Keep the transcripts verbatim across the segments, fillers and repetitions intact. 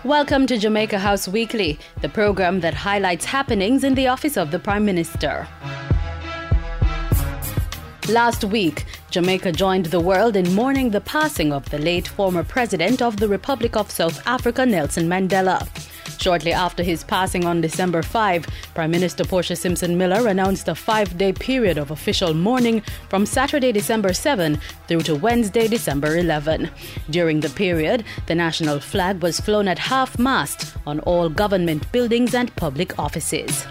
Welcome to Jamaica House Weekly, the program that highlights happenings in the office of the Prime Minister. Last week, Jamaica joined the world in mourning the passing of the late former President of the Republic of South Africa, Nelson Mandela. Shortly after his passing on December fifth, Prime Minister Portia Simpson Miller announced a five-day period of official mourning from Saturday, December seventh through to Wednesday, December eleventh. During the period, the national flag was flown at half-mast on all government buildings and public offices.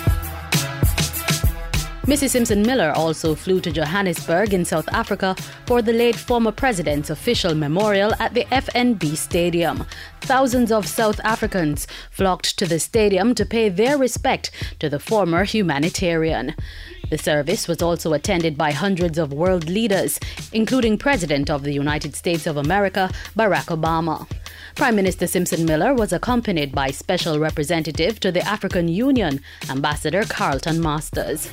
Missus Simpson Miller also flew to Johannesburg in South Africa for the late former president's official memorial at the F N B Stadium. Thousands of South Africans flocked to the stadium to pay their respect to the former humanitarian. The service was also attended by hundreds of world leaders, including President of the United States of America, Barack Obama. Prime Minister Simpson Miller was accompanied by Special Representative to the African Union, Ambassador Carlton Masters.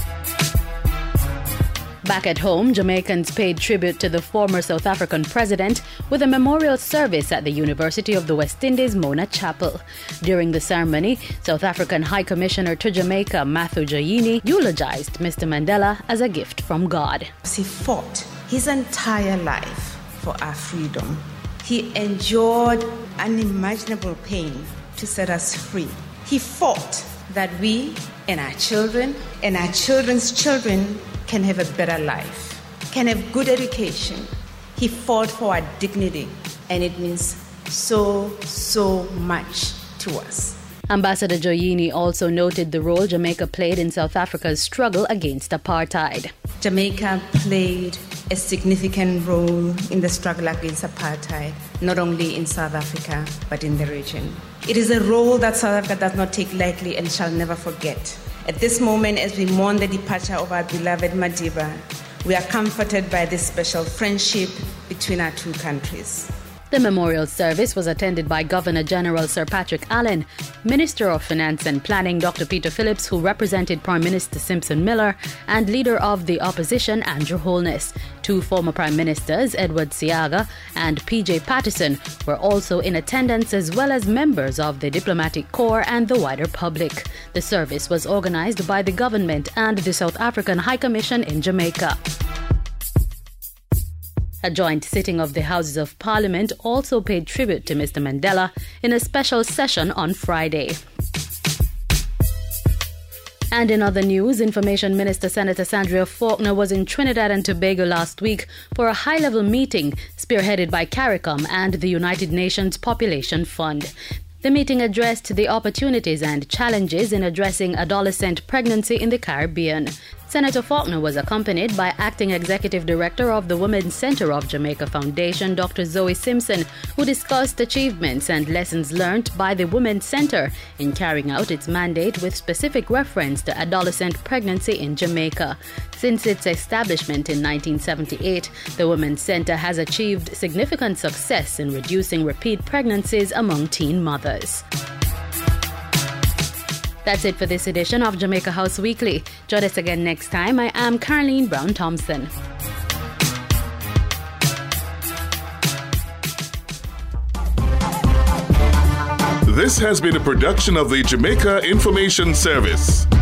Back at home, Jamaicans paid tribute to the former South African president with a memorial service at the University of the West Indies Mona Chapel. During the ceremony, South African High Commissioner to Jamaica, Matthew Joyini, eulogized Mister Mandela as a gift from God. He fought his entire life for our freedom. He endured unimaginable pain to set us free. He fought that we and our children and our children's children can have a better life, can have good education. He fought for our dignity, and it means so, so much to us. Ambassador Joyini also noted the role Jamaica played in South Africa's struggle against apartheid. Jamaica played a significant role in the struggle against apartheid, not only in South Africa, but in the region. It is a role that South Africa does not take lightly and shall never forget. At this moment, as we mourn the departure of our beloved Madiba, we are comforted by this special friendship between our two countries. The memorial service was attended by Governor General Sir Patrick Allen, Minister of Finance and Planning Doctor Peter Phillips, who represented Prime Minister Simpson Miller, and Leader of the Opposition Andrew Holness. Two former Prime Ministers, Edward Seaga and P J Patterson, were also in attendance, as well as members of the diplomatic corps and the wider public. The service was organized by the government and the South African High Commission in Jamaica. A joint sitting of the Houses of Parliament also paid tribute to Mister Mandela in a special session on Friday. And in other news, Information Minister Senator Sandria Faulkner was in Trinidad and Tobago last week for a high-level meeting spearheaded by CARICOM and the United Nations Population Fund. The meeting addressed the opportunities and challenges in addressing adolescent pregnancy in the Caribbean. Senator Faulkner was accompanied by Acting Executive Director of the Women's Center of Jamaica Foundation, Doctor Zoe Simpson, who discussed achievements and lessons learned by the Women's Center in carrying out its mandate with specific reference to adolescent pregnancy in Jamaica. Since its establishment in nineteen seventy-eight, the Women's Center has achieved significant success in reducing repeat pregnancies among teen mothers. That's it for this edition of Jamaica House Weekly. Join us again next time. I am Caroline Brown-Thompson. This has been a production of the Jamaica Information Service.